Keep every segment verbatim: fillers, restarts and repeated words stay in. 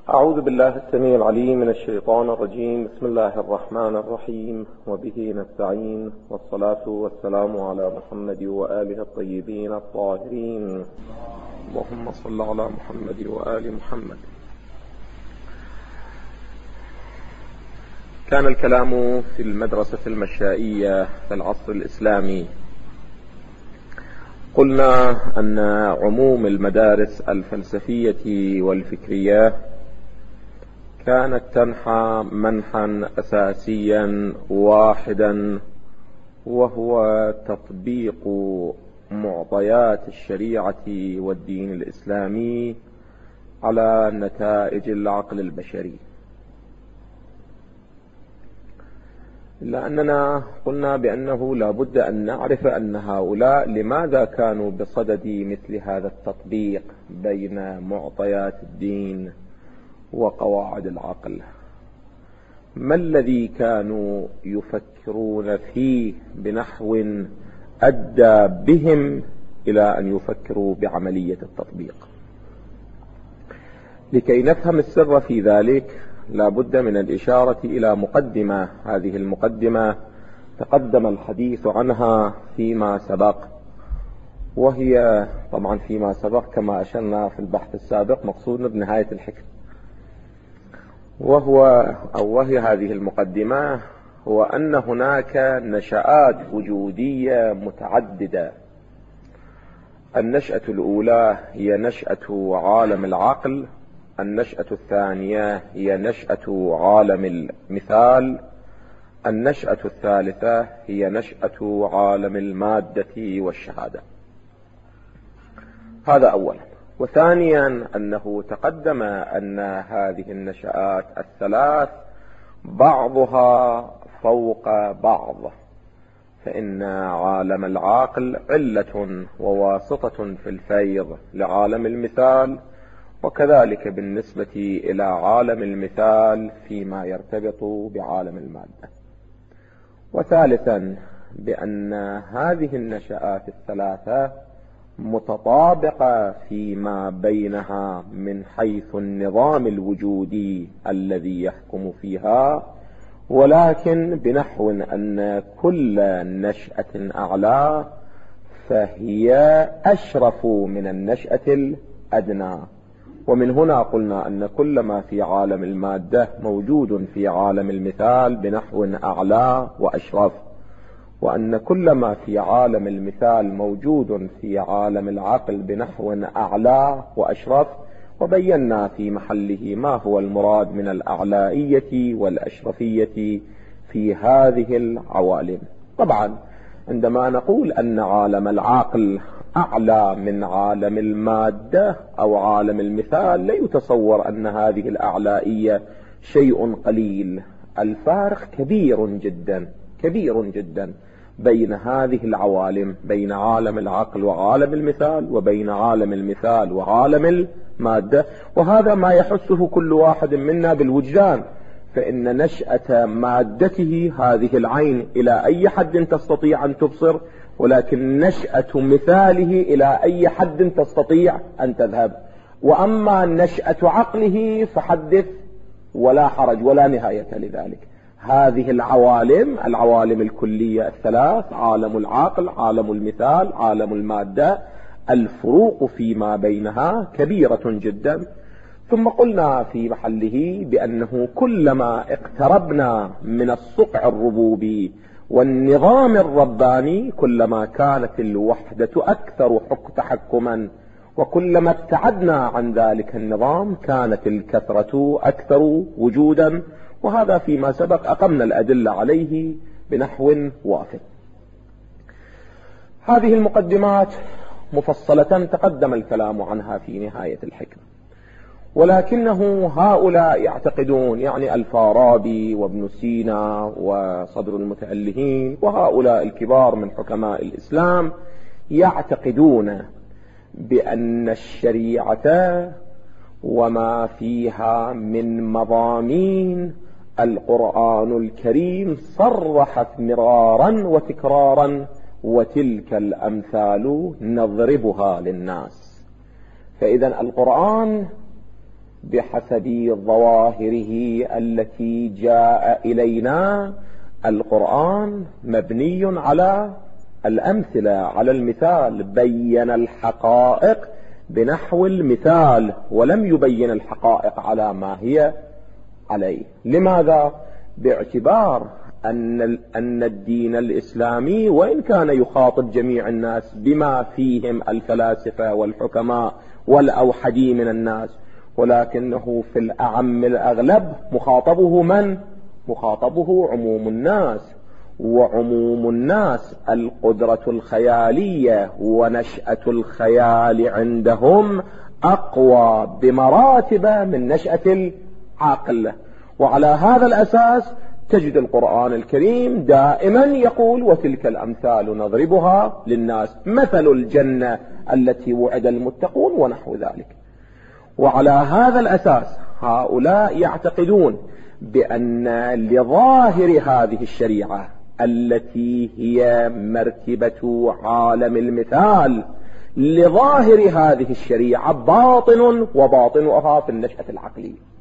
أعوذ بالله السميع العليم من الشيطان الرجيم. بسم الله الرحمن الرحيم، وبه نستعين، والصلاة والسلام على محمد وآله الطيبين الطاهرين. اللهم صل على محمد وآل محمد. كان الكلام في المدرسة المشائية في العصر الإسلامي. قلنا أن عموم المدارس الفلسفية والفكرية كانت تنحى منحا أساسيا واحدا، وهو تطبيق معطيات الشريعة والدين الإسلامي على نتائج العقل البشري. إلا أننا قلنا بأنه لا بد أن نعرف أن هؤلاء لماذا كانوا بصدد مثل هذا التطبيق بين معطيات الدين وقواعد العقل. ما الذي كانوا يفكرون فيه بنحو أدى بهم إلى أن يفكروا بعملية التطبيق؟ لكي نفهم السر في ذلك لا بد من الإشارة إلى مقدمة. هذه المقدمة تقدم الحديث عنها فيما سبق، وهي طبعا فيما سبق كما أشرنا في البحث السابق مقصودنا بنهاية الحكم، وهو أو وهي هذه المقدمة هو أن هناك نشآت وجودية متعددة. النشأة الأولى هي نشأة عالم العقل، النشأة الثانية هي نشأة عالم المثال، النشأة الثالثة هي نشأة عالم المادة والشهادة. هذا أولا. وثانيا أنه تقدم أن هذه النشآت الثلاث بعضها فوق بعض، فإن عالم العقل علة وواسطة في الفيض لعالم المثال، وكذلك بالنسبة إلى عالم المثال فيما يرتبط بعالم المادة. وثالثا بأن هذه النشآت الثلاثة متطابقة فيما بينها من حيث النظام الوجودي الذي يحكم فيها، ولكن بنحو أن كل نشأة أعلى فهي أشرف من النشأة الأدنى. ومن هنا قلنا أن كل ما في عالم المادة موجود في عالم المثال بنحو أعلى وأشرف، وأن كل ما في عالم المثال موجود في عالم العقل بنحو أعلى وأشرف. وبينا في محله ما هو المراد من الأعلائية والأشرفية في هذه العوالم. طبعا عندما نقول أن عالم العقل أعلى من عالم المادة أو عالم المثال لا يتصور أن هذه الأعلائية شيء قليل. الفارق كبير جدا كبير جدا بين هذه العوالم، بين عالم العقل وعالم المثال، وبين عالم المثال وعالم المادة. وهذا ما يحسه كل واحد منا بالوجدان، فإن نشأة مادته هذه العين إلى أي حد تستطيع أن تبصر، ولكن نشأة مثاله إلى أي حد تستطيع أن تذهب. وأما نشأة عقله فحدث ولا حرج ولا نهاية لذلك. هذه العوالم العوالم الكلية الثلاث، عالم العقل، عالم المثال، عالم المادة، الفروق فيما بينها كبيرة جدا. ثم قلنا في محله بأنه كلما اقتربنا من الصقع الربوبي والنظام الرباني كلما كانت الوحدة أكثر تحكما، وكلما ابتعدنا عن ذلك النظام كانت الكثرة أكثر وجودا. وهذا فيما سبق أقمنا الأدلة عليه بنحو وافٍ. هذه المقدمات مفصلة تقدم الكلام عنها في نهاية الحكم، ولكنه هؤلاء يعتقدون، يعني الفارابي وابن سينا وصدر المتألهين وهؤلاء الكبار من حكماء الإسلام، يعتقدون بأن الشريعة وما فيها من مضامين القرآن الكريم صرحت مرارا وتكرارا، وتلك الأمثال نضربها للناس. فإذا القرآن بحسب ظواهره التي جاء إلينا. القرآن مبني على الأمثلة، على المثال، بين الحقائق بنحو المثال ولم يبين الحقائق على ما هي عليه. لماذا؟ باعتبار أن أن الدين الإسلامي وإن كان يخاطب جميع الناس بما فيهم الفلاسفة والحكماء والأوحدي من الناس، ولكنه في الأعم الأغلب مخاطبه من؟ مخاطبه عموم الناس، وعموم الناس القدرة الخيالية ونشأة الخيال عندهم أقوى بمراتب من نشأة العقل. وعلى هذا الأساس تجد القرآن الكريم دائما يقول: وتلك الأمثال نضربها للناس، مثل الجنة التي وعد المتقون ونحو ذلك. وعلى هذا الأساس هؤلاء يعتقدون بأن لظاهر هذه الشريعة التي هي مرتبة عالم المثال، لظاهر هذه الشريعة باطن، وباطنها في النشأة العقلية.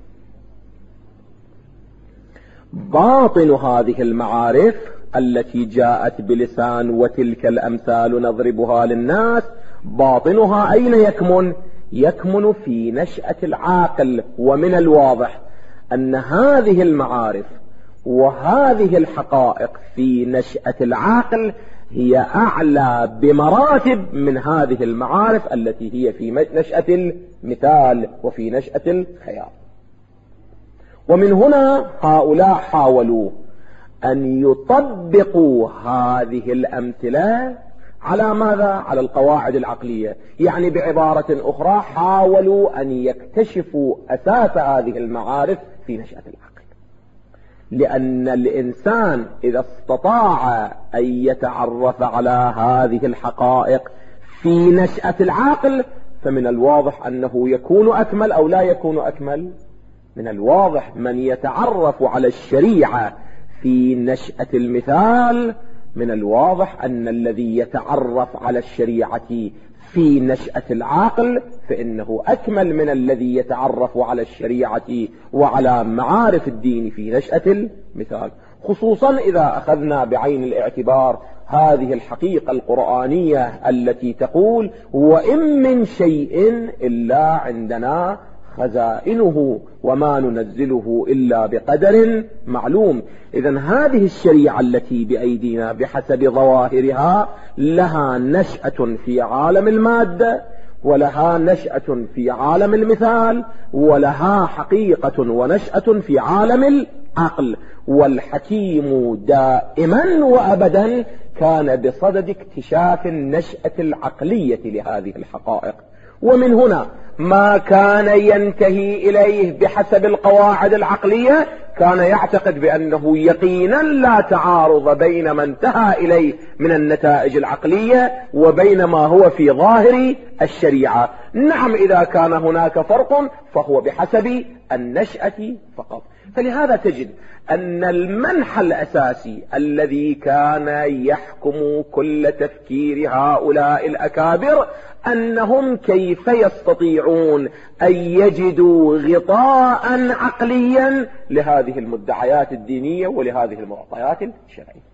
باطن هذه المعارف التي جاءت بلسان وتلك الأمثال نضربها للناس، باطنها أين يكمن؟ يكمن في نشأة العاقل. ومن الواضح أن هذه المعارف وهذه الحقائق في نشأة العاقل هي أعلى بمراتب من هذه المعارف التي هي في نشأة المثال وفي نشأة الخيال. ومن هنا هؤلاء حاولوا أن يطبقوا هذه الأمثلة على ماذا؟ على القواعد العقلية. يعني بعبارة أخرى حاولوا أن يكتشفوا أساس هذه المعارف في نشأة العقل، لأن الإنسان إذا استطاع أن يتعرف على هذه الحقائق في نشأة العقل فمن الواضح أنه يكون أكمل أو لا يكون أكمل. من الواضح من يتعرف على الشريعة في نشأة المثال، من الواضح أن الذي يتعرف على الشريعة في نشأة العقل فإنه أكمل من الذي يتعرف على الشريعة وعلى معارف الدين في نشأة المثال، خصوصا إذا أخذنا بعين الاعتبار هذه الحقيقة القرآنية التي تقول: وإن من شيء إلا عندنا خزائنه وما ننزله إلا بقدر معلوم. إذن هذه الشريعة التي بأيدينا بحسب ظواهرها لها نشأة في عالم المادة، ولها نشأة في عالم المثال، ولها حقيقة ونشأة في عالم العقل. والحكيم دائما وأبدا كان بصدد اكتشاف النشأة العقلية لهذه الحقائق. ومن هنا ما كان ينتهي إليه بحسب القواعد العقلية كان يعتقد بأنه يقينا لا تعارض بين ما انتهى إليه من النتائج العقلية وبين ما هو في ظاهر الشريعة. نعم، إذا كان هناك فرق فهو بحسب النشأة فقط. فلهذا تجد أن المنحى الأساسي الذي كان يحكم كل تفكير هؤلاء الأكابر أنهم كيف يستطيعون أن يجدوا غطاء عقليا لهذه المدعيات الدينية ولهذه المعطيات الشرعية.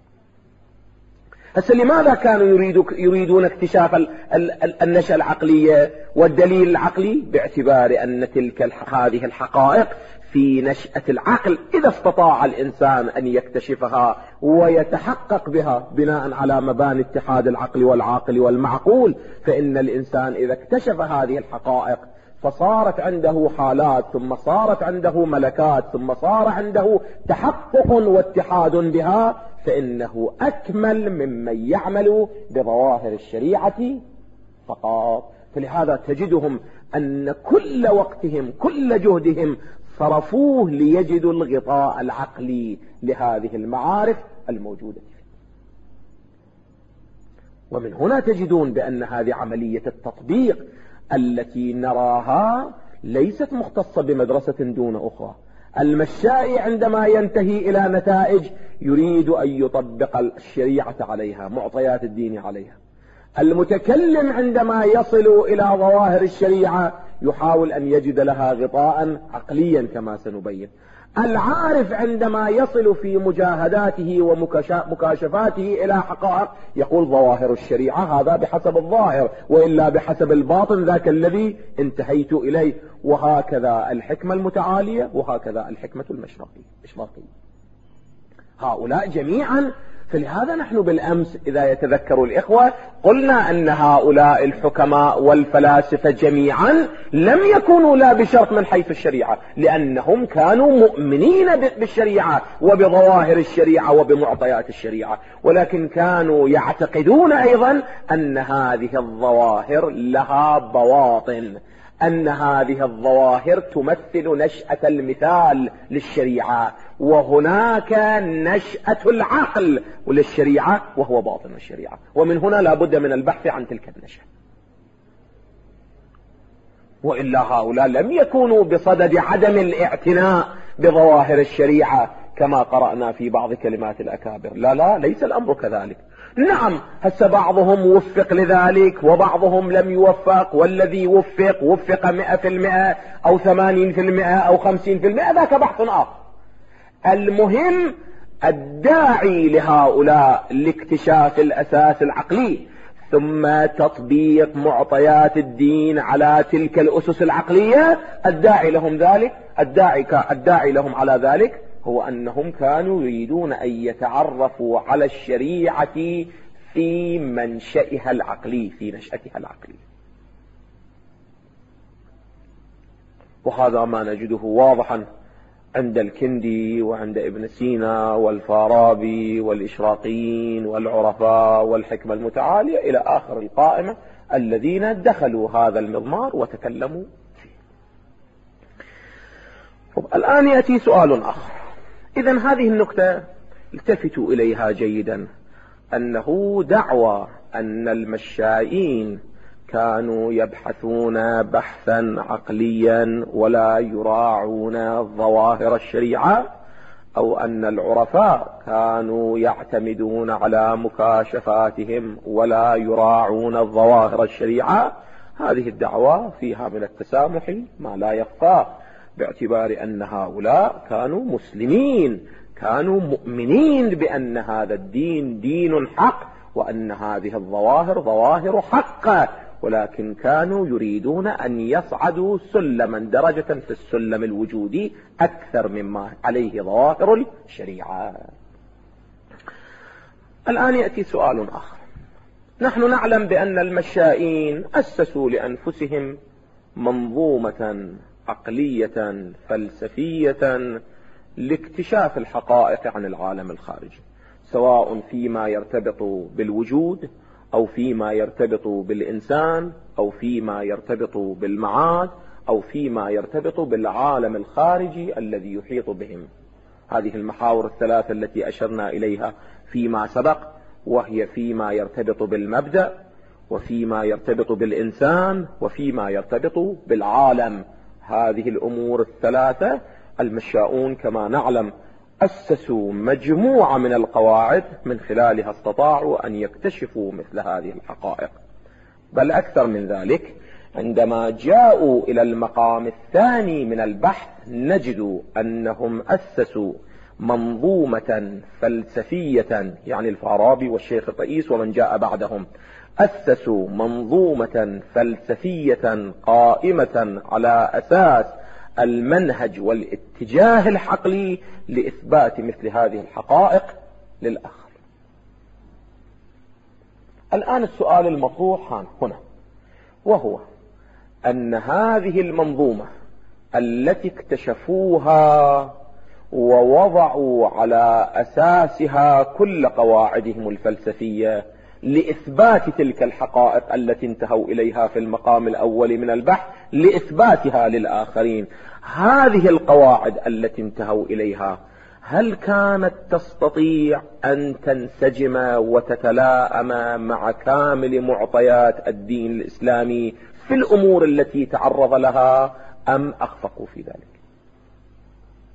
هسه لماذا كانوا يريدون اكتشاف النشأة العقلية والدليل العقلي؟ باعتبار أن تلك هذه الحقائق في نشأة العقل إذا استطاع الإنسان أن يكتشفها ويتحقق بها بناء على مباني اتحاد العقل والعاقل والمعقول، فإن الإنسان إذا اكتشف هذه الحقائق فصارت عنده حالات، ثم صارت عنده ملكات، ثم صار عنده تحقق واتحاد بها، فإنه أكمل ممن يعمل بظواهر الشريعة فقط. فلهذا تجدهم أن كل وقتهم كل جهدهم صرفوه ليجدوا الغطاء العقلي لهذه المعارف الموجودة. ومن هنا تجدون بأن هذه عملية التطبيق التي نراها ليست مختصة بمدرسة دون أخرى. المشائي عندما ينتهي إلى نتائج يريد أن يطبق الشريعة عليها، معطيات الدين عليها. المتكلم عندما يصل إلى ظواهر الشريعة يحاول أن يجد لها غطاء عقليا كما سنبين. العارف عندما يصل في مجاهداته ومكاشفاته إلى حقائق يقول ظواهر الشريعة هذا بحسب الظاهر، وإلا بحسب الباطن ذاك الذي انتهيت إليه. وهكذا الحكمة المتعالية وهكذا الحكمة المشرقية، هؤلاء جميعا. فلهذا نحن بالأمس إذا يتذكر الإخوة قلنا أن هؤلاء الحكماء والفلاسفة جميعا لم يكونوا لا بشرط من حيث الشريعة، لأنهم كانوا مؤمنين بالشريعة وبظواهر الشريعة وبمعطيات الشريعة، ولكن كانوا يعتقدون أيضا أن هذه الظواهر لها بواطن، أن هذه الظواهر تمثل نشأة المثال للشريعة، وهناك نشأة العقل وللشريعة وهو باطن الشريعة، ومن هنا لا بد من البحث عن تلك النشأة. وإلا هؤلاء لم يكونوا بصدد عدم الاعتناء بظواهر الشريعة كما قرأنا في بعض كلمات الأكابر. لا لا، ليس الأمر كذلك. نعم، هسه بعضهم وفق لذلك وبعضهم لم يوفق، والذي وفق وفق مئة في المئة أو ثمانين في المئة أو خمسين في المئة، ذاك بحث آخر. المهم الداعي لهؤلاء لاكتشاف الأساس العقلي ثم تطبيق معطيات الدين على تلك الأسس العقلية، الداعي لهم ذلك الداعي, الداعي لهم على ذلك هو أنهم كانوا يريدون أن يتعرفوا على الشريعة في منشئها العقلي، في نشأتها العقلية. وهذا ما نجده واضحا عند الكندي وعند ابن سينا والفارابي والإشراقيين والعرفاء والحكمة المتعالية إلى آخر القائمة الذين دخلوا هذا المضمار وتكلموا فيه. الآن يأتي سؤال آخر. إذن هذه النكتة التفتوا إليها جيدا، أنه دعوى أن المشائين كانوا يبحثون بحثا عقليا ولا يراعون ظواهر الشريعة، أو أن العرفاء كانوا يعتمدون على مكاشفاتهم ولا يراعون ظواهر الشريعة. هذه الدعوة فيها من التسامح ما لا يخفى، باعتبار أن هؤلاء كانوا مسلمين، كانوا مؤمنين بأن هذا الدين دين حق، وأن هذه الظواهر ظواهر حق، ولكن كانوا يريدون أن يصعدوا سلما درجة في السلم الوجودي أكثر مما عليه ظواهر الشريعة. الآن يأتي سؤال آخر. نحن نعلم بأن المشائين أسسوا لأنفسهم منظومة عقلية فلسفية لاكتشاف الحقائق عن العالم الخارجي، سواء فيما يرتبط بالوجود أو فيما يرتبط بالإنسان أو فيما يرتبط بالمعاد أو فيما يرتبط بالعالم الخارجي الذي يحيط بهم. هذه المحاور الثلاثة التي أشرنا إليها فيما سبق، وهي فيما يرتبط بالمبدأ وفيما يرتبط بالإنسان وفيما يرتبط بالعالم. هذه الأمور الثلاثة المشاؤون كما نعلم أسسوا مجموعة من القواعد من خلالها استطاعوا أن يكتشفوا مثل هذه الحقائق. بل أكثر من ذلك، عندما جاءوا إلى المقام الثاني من البحث نجد أنهم أسسوا منظومة فلسفية، يعني الفارابي والشيخ الرئيس ومن جاء بعدهم أسسوا منظومة فلسفية قائمة على أساس المنهج والاتجاه العقلي لإثبات مثل هذه الحقائق للآخر. الآن السؤال المطروح هنا وهو أن هذه المنظومة التي اكتشفوها ووضعوا على أساسها كل قواعدهم الفلسفية لإثبات تلك الحقائق التي انتهوا إليها في المقام الأول من البحث لإثباتها للآخرين، هذه القواعد التي انتهوا إليها هل كانت تستطيع أن تنسجم وتتلائم مع كامل معطيات الدين الإسلامي في الأمور التي تعرض لها، أم أخفقوا في ذلك؟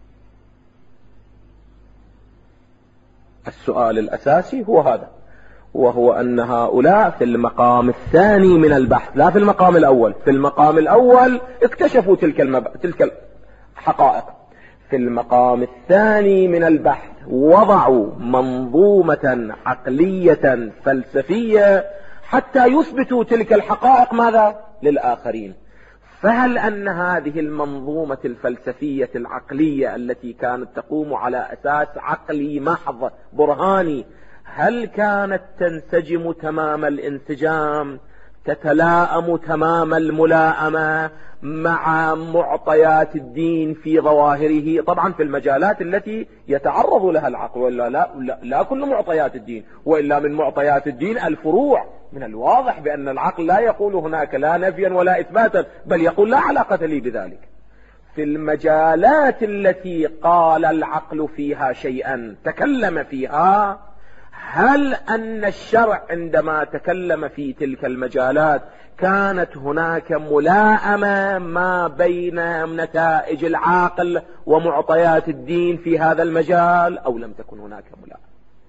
السؤال الأساسي هو هذا، وهو أن هؤلاء في المقام الثاني من البحث، لا في المقام الأول. في المقام الأول اكتشفوا تلك, المب... تلك الحقائق. في المقام الثاني من البحث وضعوا منظومة عقلية فلسفية حتى يثبتوا تلك الحقائق ماذا؟ للآخرين. فهل أن هذه المنظومة الفلسفية العقلية التي كانت تقوم على أساس عقلي محض برهاني، هل كانت تنسجم تمام الانسجام، تتلائم تمام الملائمة مع معطيات الدين في ظواهره؟ طبعا في المجالات التي يتعرض لها العقل، وإلا لا, لا, لا كل معطيات الدين، وإلا من معطيات الدين الفروع. من الواضح بأن العقل لا يقول هناك لا نفيا ولا إثباتا، بل يقول لا علاقة لي بذلك. في المجالات التي قال العقل فيها شيئا تكلم فيها، هل أن الشرع عندما تكلم في تلك المجالات كانت هناك ملائمة ما بين نتائج العقل ومعطيات الدين في هذا المجال، أو لم تكن هناك ملائمة؟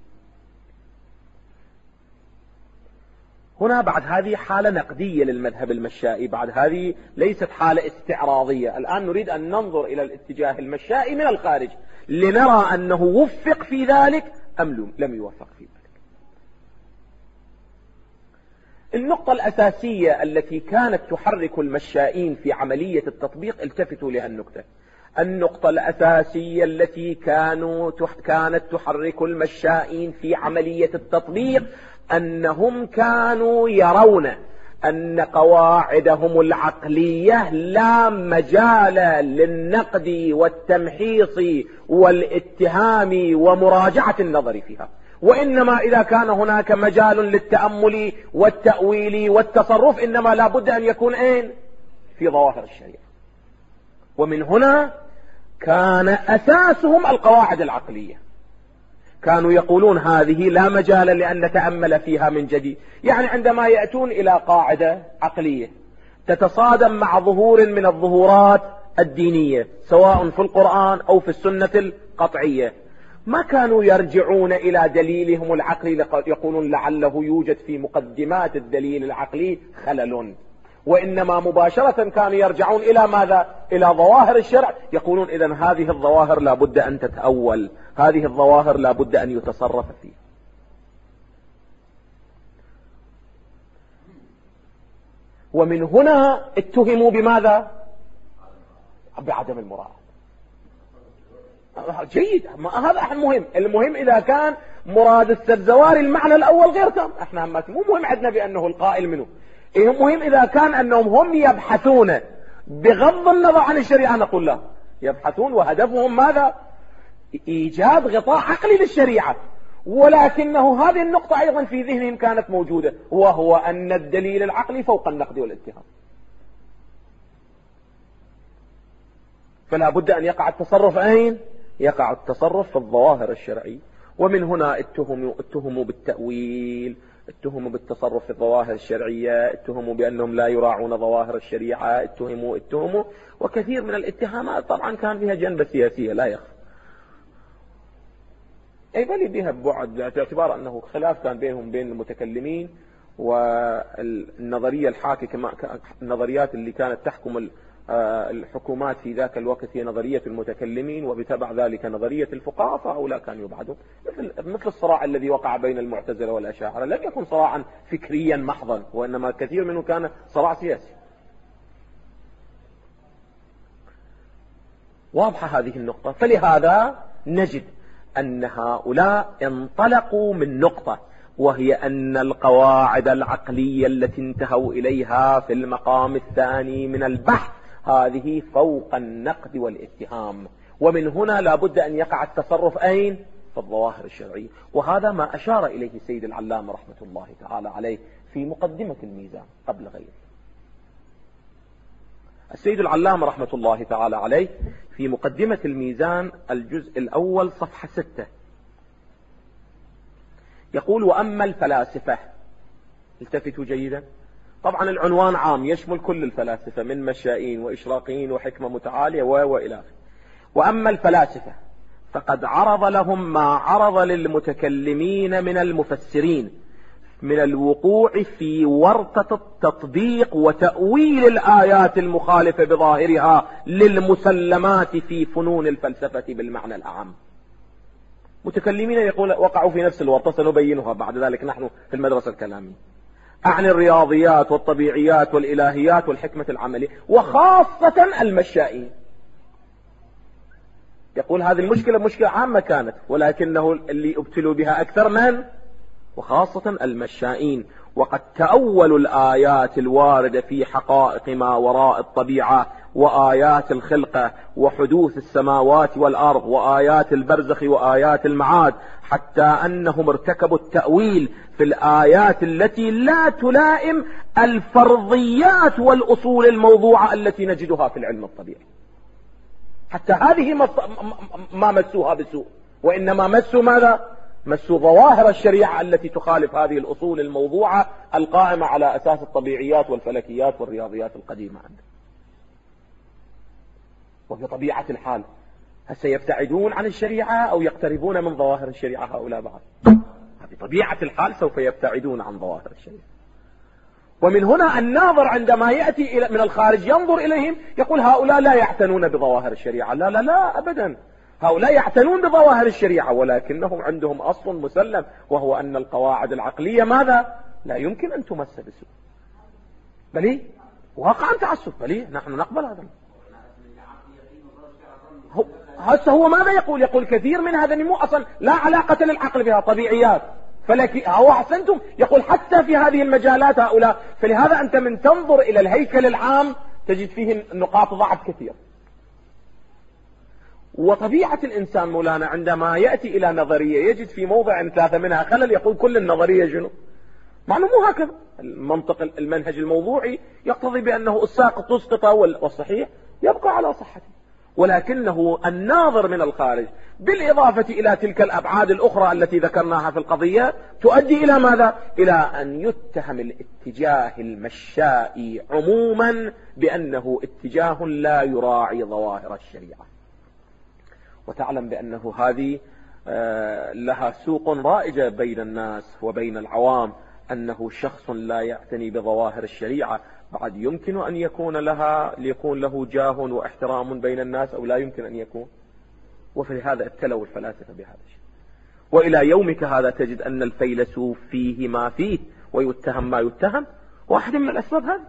هنا بعد هذه حالة نقدية للمذهب المشائي، بعد هذه ليست حالة استعراضية. الآن نريد أن ننظر إلى الاتجاه المشائي من الخارج لنرى أنه وفق في ذلك أم لم يوفق في ذلك. النقطة الأساسية التي كانت تحرك المشائين في عملية التطبيق، التفتوا لها النقطة النقطة الأساسية التي كانوا كانت تحرك المشائين في عملية التطبيق، أنهم كانوا يرون أن قواعدهم العقلية لا مجال للنقد والتمحيص والاتهام ومراجعة النظر فيها، وإنما إذا كان هناك مجال للتأمل والتأويل والتصرف إنما لا بد أن يكون أين؟ في ظواهر الشريعة. ومن هنا كان أساسهم القواعد العقلية. كانوا يقولون هذه لا مجال لأن نتأمل فيها من جديد. يعني عندما يأتون إلى قاعدة عقلية تتصادم مع ظهور من الظهورات الدينية سواء في القرآن أو في السنة القطعية، ما كانوا يرجعون إلى دليلهم العقلي يقولون لعله يوجد في مقدمات الدليل العقلي خلل، وإنما مباشرة كانوا يرجعون إلى ماذا؟ إلى ظواهر الشرع، يقولون إذن هذه الظواهر لا بد أن تتأول، هذه الظواهر لا بد أن يتصرف فيها. ومن هنا اتهموا بماذا؟ بعدم المراعاة. جيد، هذا المهم. المهم إذا كان مراد السرزواري المعنى الأول غير تام، احنا مو مهم عندنا بأنه القائل منه. إيه مهم إذا كان أنهم هم يبحثون بغض النظر عن الشريعة، نقول لا، يبحثون وهدفهم ماذا؟ إيجاد غطاء عقلي للشريعة، ولكنه هذه النقطة أيضا في ذهنهم كانت موجودة، وهو أن الدليل العقلي فوق النقد والاتهام. فلا بد أن يقع التصرف أين؟ يقع التصرف في الظواهر الشرعية. ومن هنا اتهموا اتهموا بالتأويل، اتهموا بالتصرف في الظواهر الشرعية، اتهموا بأنهم لا يراعون ظواهر الشريعة، اتهموا اتهموا وكثير من الاتهامات طبعا كان فيها جنبة سياسية لا يخفى، أي بل بها بعد، باعتبار أنه خلاف كان بينهم بين المتكلمين، والنظرية الحاكمة النظريات اللي كانت تحكم الحكومات في ذاك الوقت هي نظرية المتكلمين، وبتبع ذلك نظرية الفقهاء، فهؤلاء كانوا يبعدون. مثل مثل الصراع الذي وقع بين المعتزلة والأشاعرة لم يكن صراعا فكريا محضا، وإنما كثير منه كان صراع سياسي. واضحة هذه النقطة. فلهذا نجد أن هؤلاء انطلقوا من نقطة، وهي أن القواعد العقلية التي انتهوا إليها في المقام الثاني من البحث هذه فوق النقد والاتهام، ومن هنا لا بد أن يقع التصرف أين؟ في الظواهر الشرعية. وهذا ما أشار إليه السيد العلامة رحمة الله تعالى عليه في مقدمة الميزان قبل غيره. السيد العلامة رحمة الله تعالى عليه في مقدمة الميزان الجزء الأول صفحة ستة يقول: وأما الفلاسفة، التفتوا جيدا، طبعا العنوان عام يشمل كل الفلاسفة من مشائين وإشراقيين وحكمة متعالية وإلى آخره. وأما الفلاسفة فقد عرض لهم ما عرض للمتكلمين من المفسرين، من الوقوع في ورطة التطبيق وتأويل الآيات المخالفة بظاهرها للمسلمات في فنون الفلسفة بالمعنى الأعم. متكلمين يقول وقعوا في نفس الورطة، سنبينها بعد ذلك نحن في المدرسة الكلامية، عن الرياضيات والطبيعيات والإلهيات والحكمة العملية، وخاصة المشائين. يقول هذه المشكلة مشكلة عامة كانت، ولكنه اللي ابتلوا بها أكثر من وخاصة المشائين. وقد تأولوا الآيات الواردة في حقائق ما وراء الطبيعة وآيات الخلقة وحدوث السماوات والأرض وآيات البرزخ وآيات المعاد، حتى أنهم ارتكبوا التأويل في الآيات التي لا تلائم الفرضيات والأصول الموضوعة التي نجدها في العلم الطبيعي. حتى هذه ما مسوها بسوء، وإنما مسوا ماذا؟ مسوا ظواهر الشريعة التي تخالف هذه الأصول الموضوعة القائمة على أساس الطبيعيات والفلكيات والرياضيات القديمة عندنا. وبطبيعة الحال هل سيبتعدون عن الشريعة أو يقتربون من ظواهر الشريعة هؤلاء بعض؟ بطبيعة الحال سوف يبتعدون عن ظواهر الشريعة. ومن هنا الناظر عندما يأتي من الخارج ينظر إليهم يقول هؤلاء لا يعتنون بظواهر الشريعة. لا لا لا أبدا، هؤلاء يعتنون بظواهر الشريعة، ولكنهم عندهم أصل مسلم، وهو أن القواعد العقلية ماذا؟ لا يمكن أن تمس بسوء. بل واقعا تعسف، بل نحن نقبل هذا. هسه هو ماذا يقول؟ يقول كثير من هذا النمو أصلا لا علاقة للعقل بها، طبيعيات فلكي. هو أحسنتم، يقول حتى في هذه المجالات هؤلاء. فلهذا أنت من تنظر إلى الهيكل العام تجد فيه نقاط ضعف كثير. وطبيعة الإنسان مولانا عندما يأتي إلى نظرية يجد في موضع ثلاثة منها خلل، يقول كل النظرية جنو. معلوم مو هكذا. المنطق المنهج الموضوعي يقتضي بأنه الساقط تسقط والصحيح يبقى على صحته، ولكنه الناظر من الخارج بالإضافة إلى تلك الأبعاد الأخرى التي ذكرناها في القضية تؤدي إلى ماذا؟ إلى أن يتهم الاتجاه المشائي عموما بأنه اتجاه لا يراعي ظواهر الشريعة. وتعلم بأنه هذه لها سوق رائجة بين الناس وبين العوام، أنه شخص لا يعتني بظواهر الشريعة بعد يمكن أن يكون لها ليكون له جاه واحترام بين الناس أو لا يمكن أن يكون. وفي هذا ابتلوا الفلاسفة بهذا الشيء، وإلى يومك هذا تجد أن الفيلسوف فيه ما فيه ويتهم ما يتهم، واحد من الأسباب هذا.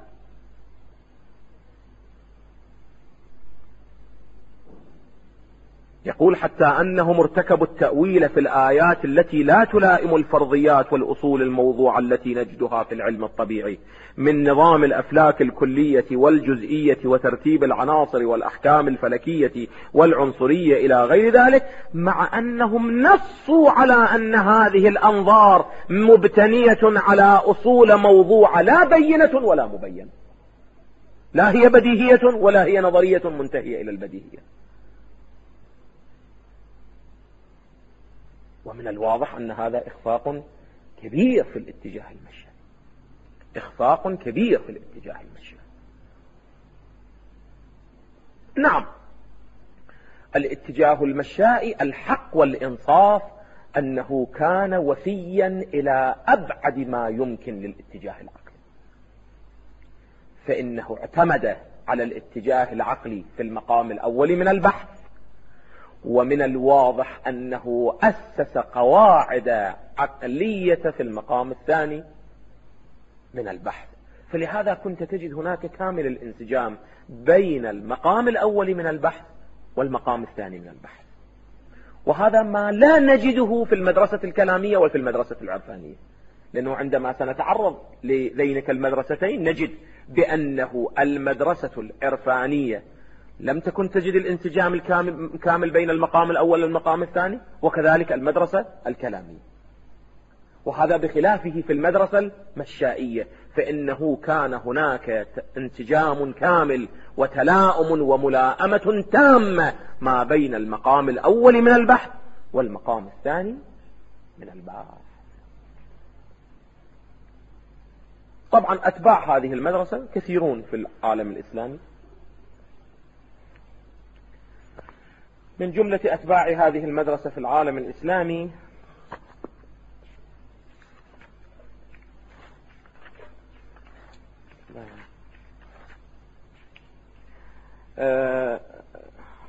يقول حتى أنهم ارتكبوا التأويل في الآيات التي لا تلائم الفرضيات والأصول الموضوعة التي نجدها في العلم الطبيعي من نظام الأفلاك الكلية والجزئية وترتيب العناصر والأحكام الفلكية والعنصرية إلى غير ذلك، مع أنهم نصوا على أن هذه الأنظار مبتنية على أصول موضوعة لا بينة ولا مبينة، لا هي بديهية ولا هي نظرية منتهية إلى البديهية. ومن الواضح أن هذا إخفاق كبير في الاتجاه المشائي، إخفاق كبير في الاتجاه المشائي. نعم، الاتجاه المشائي الحق والإنصاف أنه كان وفيا إلى أبعد ما يمكن للاتجاه العقلي، فإنه اعتمد على الاتجاه العقلي في المقام الأول من البحث، ومن الواضح أنه أسس قواعد عقلية في المقام الثاني من البحث. فلهذا كنت تجد هناك كامل الانسجام بين المقام الأول من البحث والمقام الثاني من البحث، وهذا ما لا نجده في المدرسة الكلامية وفي المدرسة العرفانية، لأنه عندما سنتعرض لذينك المدرستين نجد بأنه المدرسة العرفانية لم تكن تجد الانسجام الكامل بين المقام الأول والمقام الثاني، وكذلك المدرسة الكلامية. وهذا بخلافه في المدرسة المشائية، فإنه كان هناك انسجام كامل وتلاؤم وملائمة تامة ما بين المقام الأول من البحث والمقام الثاني من البحث. طبعا أتباع هذه المدرسة كثيرون في العالم الإسلامي. من جملة أتباع هذه المدرسة في العالم الإسلامي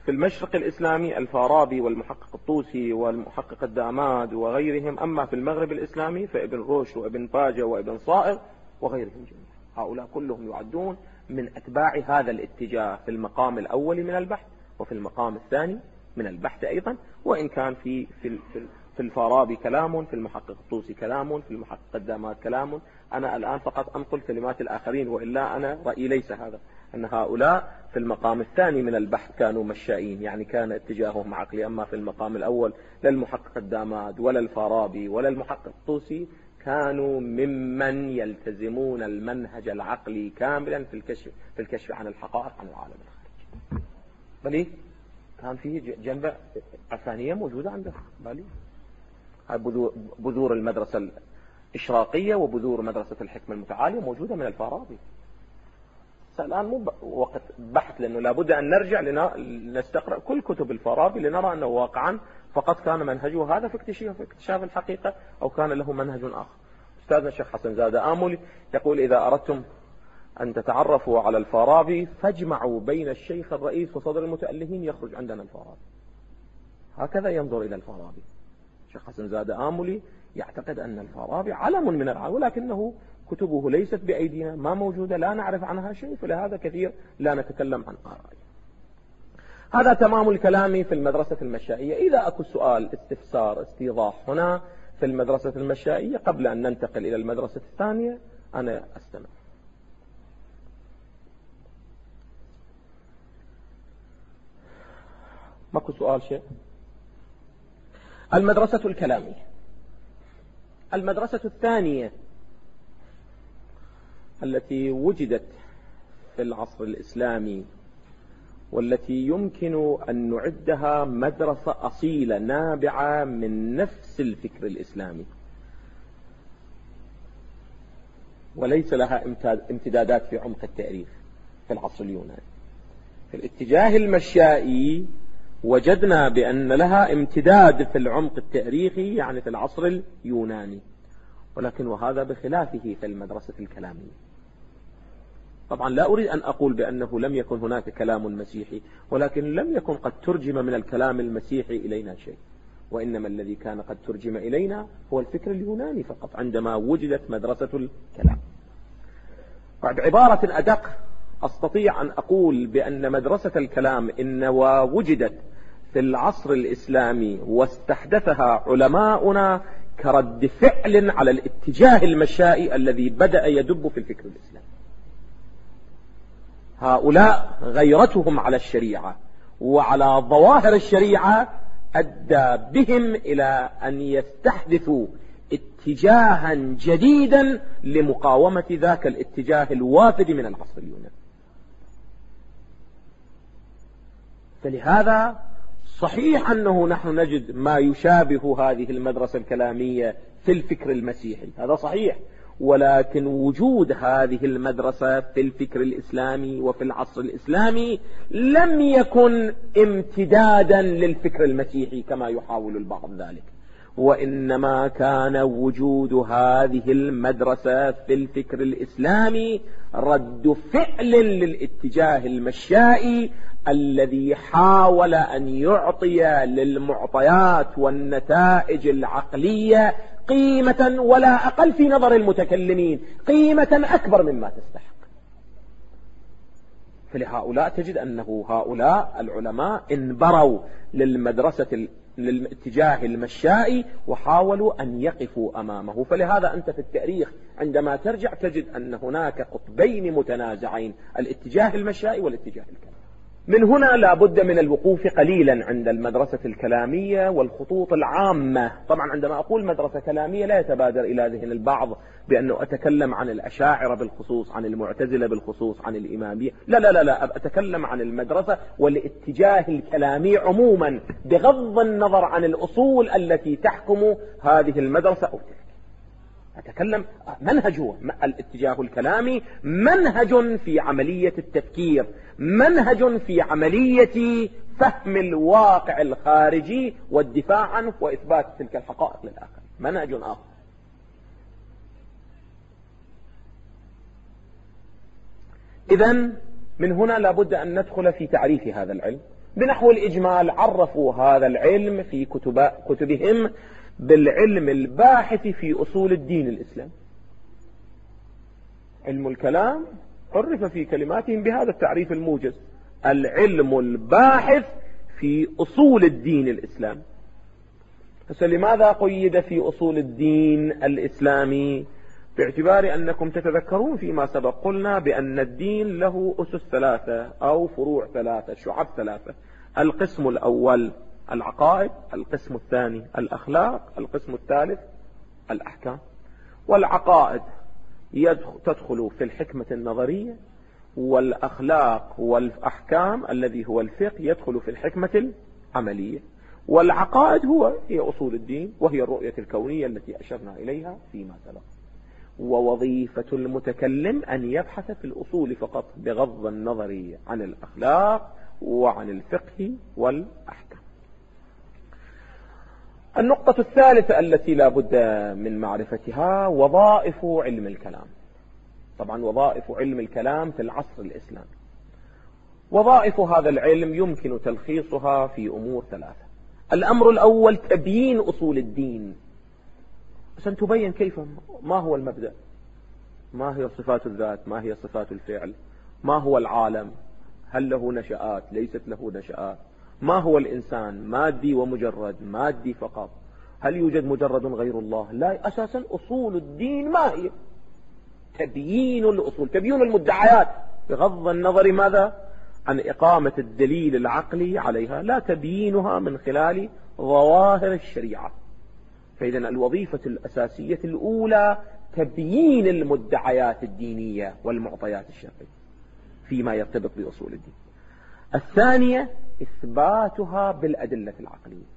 في المشرق الإسلامي الفارابي والمحقق الطوسي والمحقق الداماد وغيرهم، أما في المغرب الإسلامي فابن رشد وابن باجة وابن صائغ وغيرهم جميعا. هؤلاء كلهم يعدون من أتباع هذا الاتجاه في المقام الأول من البحث وفي المقام الثاني من البحث أيضا، وإن كان في في في الفارابي كلام، في المحقق الطوسي كلام، في المحقق الداماد كلام. أنا الآن فقط أنقل كلمات الآخرين، وإلا أنا رأيي ليس هذا، أن هؤلاء في المقام الثاني من البحث كانوا مشائين، يعني كان اتجاههم عقلي. أما في المقام الأول لا المحقق الداماد ولا الفارابي ولا المحقق الطوسي كانوا ممن يلتزمون المنهج العقلي كاملا في الكشف في الكشف عن الحقائق عن العالم الخارجي. بل كان فيه جنبة عرفانية موجودة عنده، بالي هاي بذور المدرسة الإشراقية وبذور مدرسة الحكمة المتعالية موجودة من الفارابي. الآن مو وقت بحث، لأنه لابد أن نرجع لنستقرأ كل كتب الفارابي لنرى أنه واقعا فقط كان منهجه هذا في اكتشاف, في اكتشاف الحقيقة، أو كان له منهج آخر. أستاذنا الشيخ حسن زادة آملي يقول: إذا أردتم أن تتعرفوا على الفارابي فاجمعوا بين الشيخ الرئيس وصدر المتألهين يخرج عندنا الفارابي. هكذا ينظر إلى الفارابي الشيخ حسن زادة آملي، يعتقد أن الفارابي علم من العلم، ولكنه كتبه ليست بأيدينا، ما موجودة، لا نعرف عنها شيء، فلهذا كثير لا نتكلم عن آرائه. هذا تمام الكلام في المدرسة المشائية. إذا أكو سؤال، استفسار، استيضاح هنا في المدرسة المشائية قبل أن ننتقل إلى المدرسة الثانية أنا أستمع. ماكو سؤال شيء؟ المدرسة الكلامية. المدرسة الثانية التي وجدت في العصر الإسلامي والتي يمكن أن نعدها مدرسة أصيلة نابعة من نفس الفكر الإسلامي وليس لها امتدادات في عمق التاريخ في العصر اليوناني. في الاتجاه المشائي وجدنا بأن لها امتداد في العمق التاريخي، يعني في العصر اليوناني، ولكن وهذا بخلافه في المدرسة الكلامية. طبعا لا أريد أن أقول بأنه لم يكن هناك كلام مسيحي، ولكن لم يكن قد ترجم من الكلام المسيحي إلينا شيء، وإنما الذي كان قد ترجم إلينا هو الفكر اليوناني فقط عندما وجدت مدرسة الكلام. بعد عبارة أدق أستطيع أن أقول بأن مدرسة الكلام إنما وجدت في العصر الإسلامي واستحدثها علماؤنا كرد فعل على الاتجاه المشائي الذي بدأ يدب في الفكر الإسلامي. هؤلاء غيرتهم على الشريعة وعلى ظواهر الشريعة أدى بهم إلى أن يستحدثوا اتجاها جديدا لمقاومة ذاك الاتجاه الوافد من العصر اليوناني. فلهذا صحيح أنه نحن نجد ما يشابه هذه المدرسة الكلامية في الفكر المسيحي، هذا صحيح، ولكن وجود هذه المدرسة في الفكر الإسلامي وفي العصر الإسلامي لم يكن امتدادا للفكر المسيحي كما يحاول البعض ذلك، وإنما كان وجود هذه المدرسة في الفكر الإسلامي رد فعل للاتجاه المشائي الذي حاول أن يعطي للمعطيات والنتائج العقلية قيمة ولا أقل في نظر المتكلمين، قيمة أكبر مما تستحق. فلهؤلاء تجد أنه هؤلاء العلماء انبروا للمدرسة للاتجاه المشائي وحاولوا أن يقفوا أمامه. فلهذا أنت في التاريخ عندما ترجع تجد أن هناك قطبين متنازعين، الاتجاه المشائي والاتجاه الكلامي. من هنا لا بد من الوقوف قليلا عند المدرسة الكلامية والخطوط العامة. طبعا عندما أقول مدرسة كلامية لا يتبادر إلى ذهن البعض بأنه أتكلم عن الأشاعرة بالخصوص، عن المعتزلة بالخصوص، عن الإمامية، لا لا لا لا أتكلم عن المدرسة والاتجاه الكلامي عموما بغض النظر عن الأصول التي تحكم هذه المدرسة أو تلك. أتكلم منهجه الاتجاه الكلامي منهج في عملية التفكير، منهج في عملية فهم الواقع الخارجي والدفاع عنه وإثبات تلك الحقائق للآخر، منهج آخر. إذن من هنا لابد أن ندخل في تعريف هذا العلم بنحو الإجمال عرفوا هذا العلم في كتب كتبهم بالعلم الباحث في أصول الدين الإسلامي. علم الكلام عرف في كلماتهم بهذا التعريف الموجز: العلم الباحث في أصول الدين الإسلامي. فلماذا قيد في أصول الدين الإسلامي؟ باعتبار أنكم تتذكرون فيما سبق قلنا بأن الدين له أسس ثلاثة أو فروع ثلاثة، شعب ثلاثة: القسم الأول العقائد، القسم الثاني الأخلاق، القسم الثالث الأحكام. والعقائد تدخل في الحكمة النظرية، والأخلاق والأحكام الذي هو الفقه يدخل في الحكمة العملية. والعقائد هو هي أصول الدين، وهي الرؤية الكونية التي أشرنا إليها فيما سبق. ووظيفة المتكلم أن يبحث في الأصول فقط بغض النظر عن الأخلاق وعن الفقه والأحكام. النقطة الثالثة التي لا بد من معرفتها وظائف علم الكلام. طبعا وظائف علم الكلام في العصر الإسلامي، وظائف هذا العلم يمكن تلخيصها في أمور ثلاثة. الأمر الأول تبيين أصول الدين، عشان تبين كيف ما هو المبدأ، ما هي صفات الذات، ما هي صفات الفعل، ما هو العالم، هل له نشآت ليست له نشآت، ما هو الإنسان مادي ومجرد، مادي فقط، هل يوجد مجرد غير الله، لا، أساسا أصول الدين ما هي؟ تبيين الأصول، تبيين المدعيات بغض النظر ماذا عن إقامة الدليل العقلي عليها، لا تبيينها من خلال ظواهر الشريعة. فإذا الوظيفة الأساسية الأولى تبيين المدعيات الدينية والمعطيات الشرعية فيما يرتبط بأصول الدين. الثانية إثباتها بالأدلة العقلية.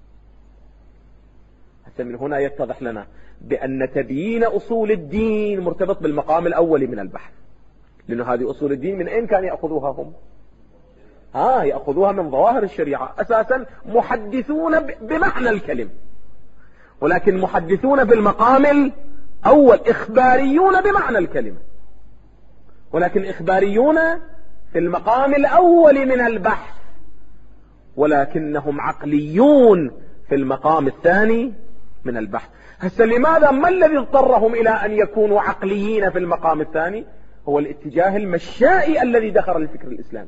حتى من هنا يتضح لنا بأن تبيين أصول الدين مرتبط بالمقام الأول من البحث، لأن هذه أصول الدين من أين كان يأخذوها هم؟ آه يأخذوها من ظواهر الشريعة. أساسا محدثون بمعنى الكلمة، ولكن محدثون بالمقام الأول، إخباريون بمعنى الكلمة، ولكن إخباريون في المقام الأول من البحث، ولكنهم عقليون في المقام الثاني من البحث. هسه لماذا؟ ما الذي اضطرهم إلى أن يكونوا عقليين في المقام الثاني؟ هو الاتجاه المشائي الذي دخل الفكر الإسلامي،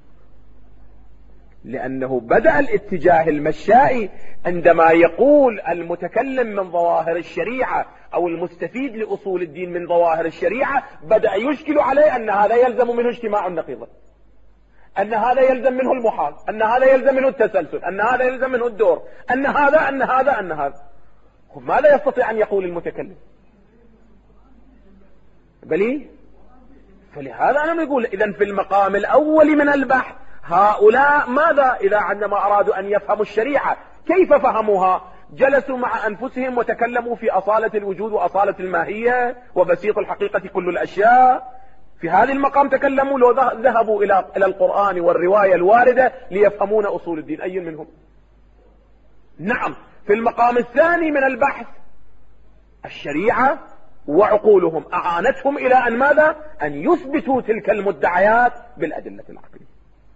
لأنه بدأ الاتجاه المشائي عندما يقول المتكلم من ظواهر الشريعة أو المستفيد لأصول الدين من ظواهر الشريعة، بدأ يشكل عليه أن هذا يلزم منه اجتماع النقيضة، أن هذا يلزم منه المحال، أن هذا يلزم منه التسلسل، أن هذا يلزم منه الدور، أن هذا أن هذا أن هذا. ماذا يستطيع أن يقول المتكلم؟ بلي فلهذا أنا نقول إذن في المقام الأول من البحث هؤلاء ماذا إذا عندما أرادوا أن يفهموا الشريعة كيف فهموها؟ جلسوا مع أنفسهم وتكلموا في أصالة الوجود وأصالة الماهية وبسيط الحقيقة كل الأشياء. في هذا المقام تكلموا لو ذهبوا إلى إلى القرآن والرواية الواردة ليفهمون أصول الدين، أي منهم؟ نعم، في المقام الثاني من البحث الشريعة وعقولهم أعانتهم إلى أن ماذا؟ أن يثبتوا تلك المدعيات بالأدلة العقلية.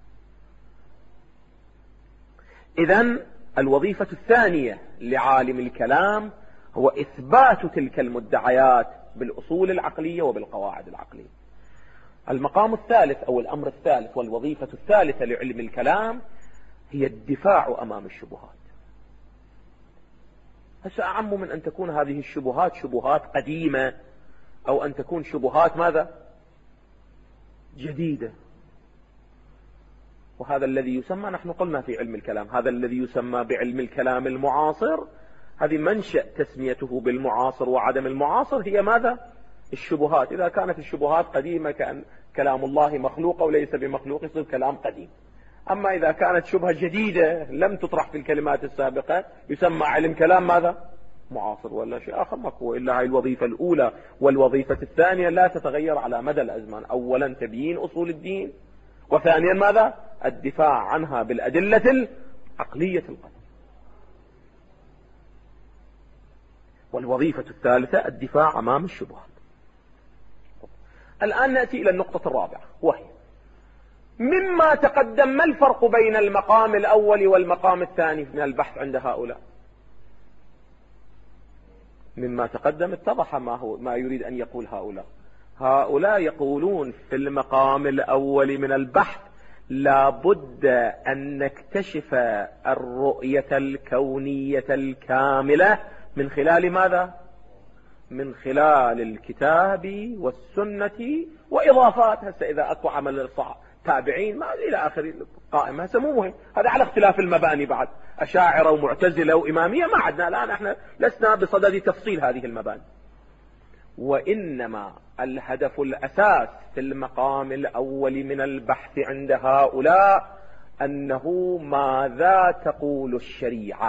إذن الوظيفة الثانية لعالم الكلام هو إثبات تلك المدعيات بالأصول العقلية وبالقواعد العقلية. المقام الثالث أو الأمر الثالث والوظيفة الثالثة لعلم الكلام هي الدفاع أمام الشبهات. هسه أعم من أن تكون هذه الشبهات شبهات قديمة أو أن تكون شبهات ماذا؟ جديدة. وهذا الذي يسمى، نحن قلنا في علم الكلام، هذا الذي يسمى بعلم الكلام المعاصر، هذه منشأ تسميته بالمعاصر وعدم المعاصر هي ماذا؟ الشبهات. إذا كانت الشبهات قديمة كان كلام الله مخلوق وليس بمخلوق يصير كلام قديم. أما إذا كانت شبهة جديدة لم تطرح في الكلمات السابقة يسمى علم كلام ماذا؟ معاصر، ولا شيء آخر مكو. إلا هاي الوظيفة الأولى والوظيفة الثانية لا تتغير على مدى الأزمان. أولا تبيين أصول الدين، وثانيا ماذا؟ الدفاع عنها بالأدلة العقلية القديمة. والوظيفة الثالثة الدفاع أمام الشبهات. الآن نأتي إلى النقطة الرابعة، وهي مما تقدم ما الفرق بين المقام الأول والمقام الثاني من البحث عند هؤلاء؟ مما تقدم اتضح ما هو ما يريد أن يقول هؤلاء. هؤلاء يقولون في المقام الأول من البحث لا بد أن نكتشف الرؤية الكونية الكاملة من خلال ماذا؟ من خلال الكتاب والسنة وإضافات. هسه إذا أكو عمل تابعين ما إلى آخر قائمة، هسه مو مهم، هذا على اختلاف المباني بعد، أشاعرة ومعتزلة وإمامية ما عندنا الآن، احنا لسنا بصدد تفصيل هذه المباني. وإنما الهدف الأساس في المقام الأول من البحث عند هؤلاء أنه ماذا تقول الشريعة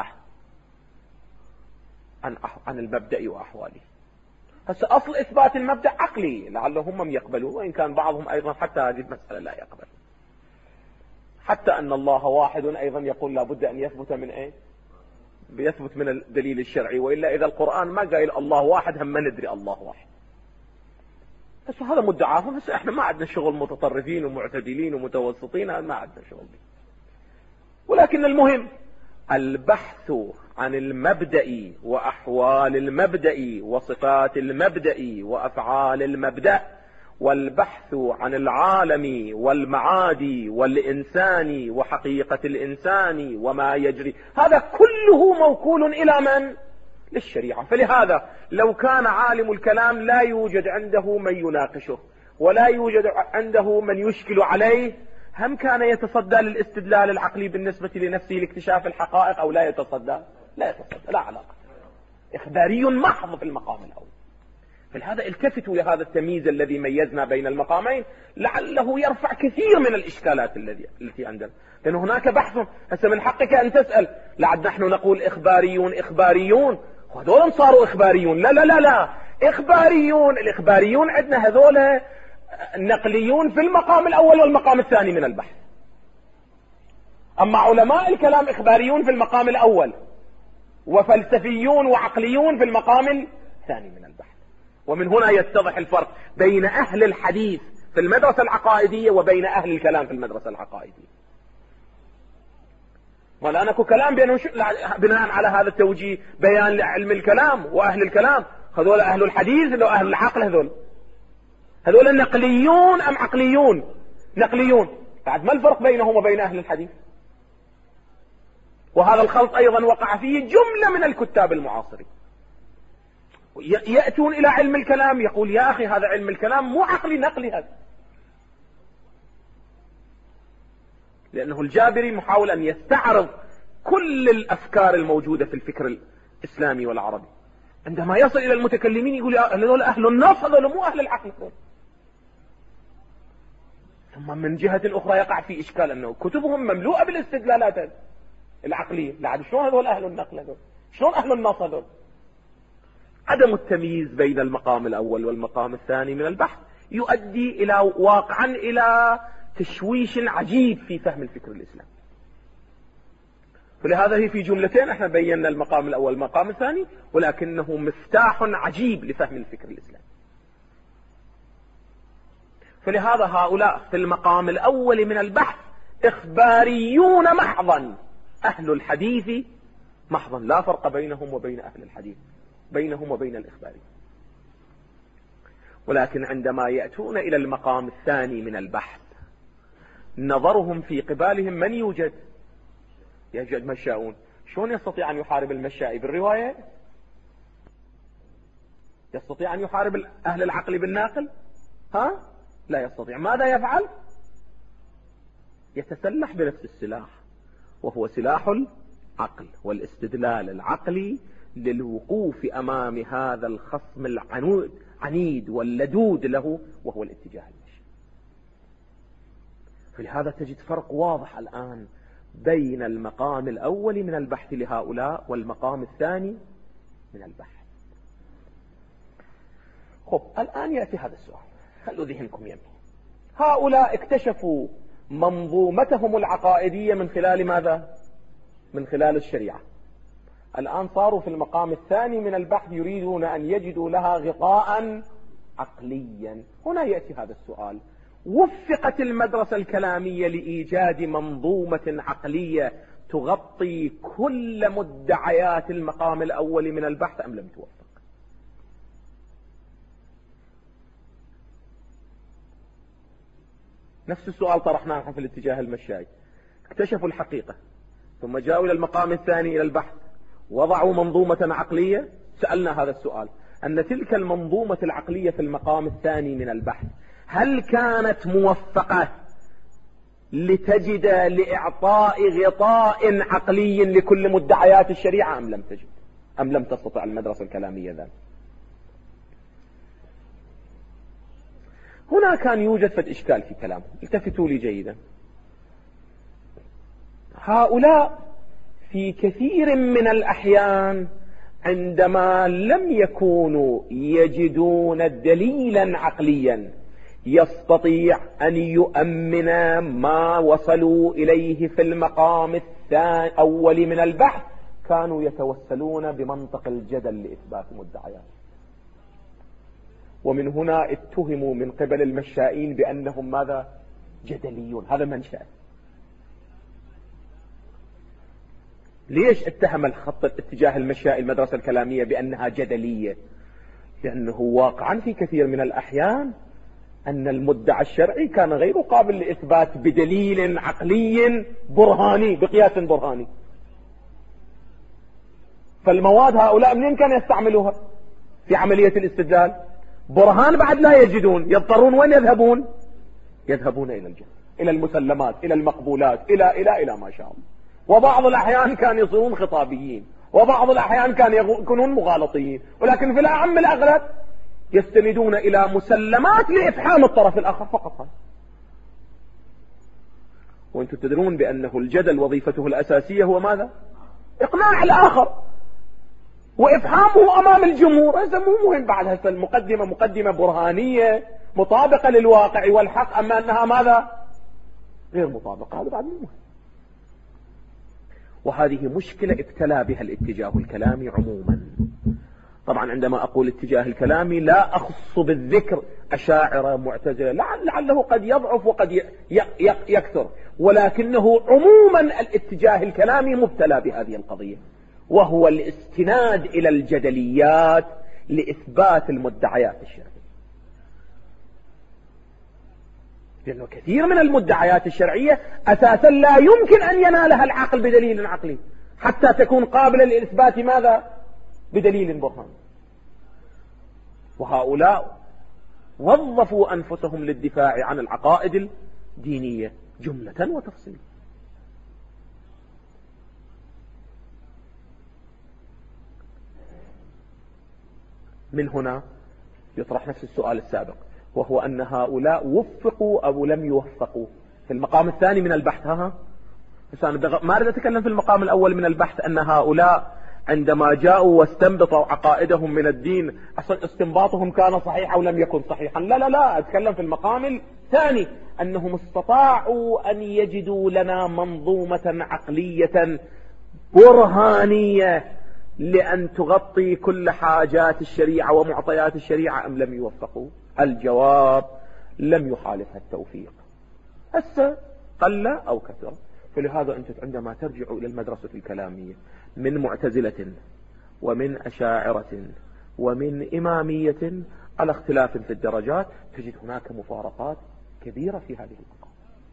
عن عن المبدأ وأحواله. هسه أصل إثبات المبدأ عقلي، لعلهم هم يقبلون، وإن كان بعضهم أيضا حتى هذه المسألة لا يقبل. حتى أن الله واحد أيضا يقول لا بد أن يثبت من إيه؟ بيثبت من الدليل الشرعي، وإلا إذا القرآن ما قايل الله واحد هم ما ندري الله واحد. بس هذا مدعاهم، بس احنا ما عندنا شغل متطرفين ومعتدلين ومتوسطين، ما عندنا شغل به. ولكن المهم البحث عن المبدأ وأحوال المبدأ وصفات المبدأ وأفعال المبدأ، والبحث عن العالم والمعاد والإنسان وحقيقة الإنسان وما يجري، هذا كله موكول إلى من؟ للشريعة. فلهذا لو كان عالم الكلام لا يوجد عنده من يناقشه ولا يوجد عنده من يشكل عليه، هم كان يتصدى للاستدلال العقلي بالنسبة لنفسه لاكتشاف الحقائق أو لا يتصدى؟ لا يتصدى، لا علاقة، إخباري محض في المقام الأول. فلهذا التفتوا لهذا التمييز الذي ميزنا بين المقامين، لعله يرفع كثير من الإشكالات التي التي عندنا، لأن هناك بحث. هسه من حقك أن تسأل، لعد نحن نقول إخباريون إخباريون وهذول صاروا إخباريون، لا لا لا لا، إخباريون. الإخباريون عندنا هذول نقليون في المقام الأول والمقام الثاني من البحث، أما علماء الكلام إخباريون في المقام الأول وفلسفيون وعقليون في المقام الثاني من البحث. ومن هنا يتضح الفرق بين أهل الحديث في المدرسة العقائدية وبين أهل الكلام في المدرسة العقائدية. والآن أكو كلام بناء على هذا التوجيه بيان لعلم الكلام وأهل الكلام، هذول أهل الحديث لو أهل العقل، هذول هذول نقليون أم عقليون؟ نقليون. بعد ما الفرق بينهم وبين أهل الحديث؟ وهذا الخلط أيضا وقع فيه جملة من الكتاب المعاصرين، يأتون إلى علم الكلام يقول يا أخي هذا علم الكلام مو عقلي نقلي هذا، لأنه الجابري محاول أن يستعرض كل الأفكار الموجودة في الفكر الإسلامي والعربي. عندما يصل إلى المتكلمين يقول هذول أهل النص، هذول مو أهل العقل. ثم من جهة أخرى يقع في إشكال أنه كتبهم مملوءة بالاستدلالات العقلية، لعد شلون هذول أهل النقل، هذول شلون أهل النص هذول؟ عدم التمييز بين المقام الأول والمقام الثاني من البحث يؤدي إلى واقعا إلى تشويش عجيب في فهم الفكر الإسلامي. فلهذا هي في جملتين احنا بينا المقام الأول والمقام الثاني، ولكنه مفتاح عجيب لفهم الفكر الإسلامي. فلهذا هؤلاء في المقام الأول من البحث إخباريون محضا، أهل الحديث محضا، لا فرق بينهم وبين أهل الحديث، بينهم وبين الإخباري. ولكن عندما يأتون إلى المقام الثاني من البحث نظرهم في قبالهم من يوجد؟ يوجد مشاؤون. شلون يستطيع أن يحارب المشائي؟ بالرواية؟ يستطيع أن يحارب أهل العقل بالناقل؟ ها؟ لا يستطيع. ماذا يفعل؟ يتسلح بنفس السلاح، وهو سلاح العقل والاستدلال العقلي للوقوف أمام هذا الخصم العنيد واللدود له، وهو الاتجاه المشي. فلهذا تجد فرق واضح الآن بين المقام الأول من البحث لهؤلاء والمقام الثاني من البحث. خب الآن يأتي هذا السؤال، خلوا ذهنكم يمي. هؤلاء اكتشفوا منظومتهم العقائدية من خلال ماذا؟ من خلال الشريعة. الآن صاروا في المقام الثاني من البحث يريدون أن يجدوا لها غطاء عقليا. هنا يأتي هذا السؤال، وفقت المدرسة الكلامية لإيجاد منظومة عقلية تغطي كل مدعيات المقام الأول من البحث أم لم توفق؟ نفس السؤال طرحناه في الاتجاه المشائي. اكتشفوا الحقيقة ثم جاءوا إلى المقام الثاني إلى البحث، وضعوا منظومة عقلية. سألنا هذا السؤال، أن تلك المنظومة العقلية في المقام الثاني من البحث هل كانت موفقة لتجد لإعطاء غطاء عقلي لكل مدعيات الشريعة أم لم تجد، أم لم تستطع المدرسة الكلامية ذلك؟ هنا كان يوجد فد إشكال في كلامه، التفتوا لي جيدا. هؤلاء في كثير من الأحيان عندما لم يكونوا يجدون دليلا عقليا يستطيع أن يؤمن ما وصلوا إليه في المقام الثاني الأول من البحث، كانوا يتوسلون بمنطق الجدل لإثبات مدعيات. ومن هنا اتهموا من قبل المشائين بأنهم ماذا؟ جدليون. هذا منشأ. ليش اتهم الخط الاتجاه المشائي المدرسة الكلامية بأنها جدلية؟ لأنه واقعا في كثير من الأحيان أن المدعى الشرعي كان غير قابل لإثبات بدليل عقلي برهاني بقياس برهاني. فالمواد هؤلاء منين كانوا يستعملوها في عملية الاستدلال؟ برهان بعد لا يجدون، يضطرون وين يذهبون؟ يذهبون إلى الجهل، إلى المسلمات، إلى المقبولات، إلى إلى إلى ما شاء الله. وبعض الأحيان كان يصيرون خطابيين، وبعض الأحيان كان يكونون مغالطيين، ولكن في الأعم الأغلب يستندون إلى مسلمات لإفحام الطرف الآخر فقط. وأنتم تدرون بأنه الجدل وظيفته الأساسية هو ماذا؟ إقناع الآخر وإفحامه أمام الجمهور. هذا مو مهم. بعد هذا المقدمة مقدمة برهانية مطابقة للواقع والحق، أما أنها ماذا؟ غير مطابقة، هذا بعد مو مهم. وهذه مشكلة ابتلى بها الاتجاه الكلامي عموما. طبعا عندما أقول الاتجاه الكلامي لا أخص بالذكر أشاعرة معتزلة، لعله قد يضعف وقد يكثر، ولكنه عموما الاتجاه الكلامي مبتلى بهذه القضية، وهو الاستناد إلى الجدليات لإثبات المدعيات الشرعية. لأنه كثير من المدعيات الشرعية أساسا لا يمكن أن ينالها العقل بدليل عقلي حتى تكون قابلة لإثبات ماذا؟ بدليل برهان. وهؤلاء وظفوا أنفسهم للدفاع عن العقائد الدينية جملة وتفصيلا. من هنا يطرح نفس السؤال السابق، وهو أن هؤلاء وفقوا أو لم يوفقوا في المقام الثاني من البحث. ها ما أريد أتكلم في المقام الأول من البحث أن هؤلاء عندما جاءوا واستنبطوا عقائدهم من الدين أصلا استنباطهم كان صحيح أو لم يكن صحيحا. لا لا لا أتكلم في المقام الثاني أنهم استطاعوا أن يجدوا لنا منظومة عقلية برهانية لأن تغطي كل حاجات الشريعة ومعطيات الشريعة أم لم يوفقوا؟ الجواب لم يحالفها التوفيق، هسه قل أو كثر. فلهذا أنت عندما ترجع إلى المدرسة الكلامية من معتزلة ومن أشاعرة ومن إمامية على اختلاف في الدرجات تجد هناك مفارقات كبيرة في هذه المقام.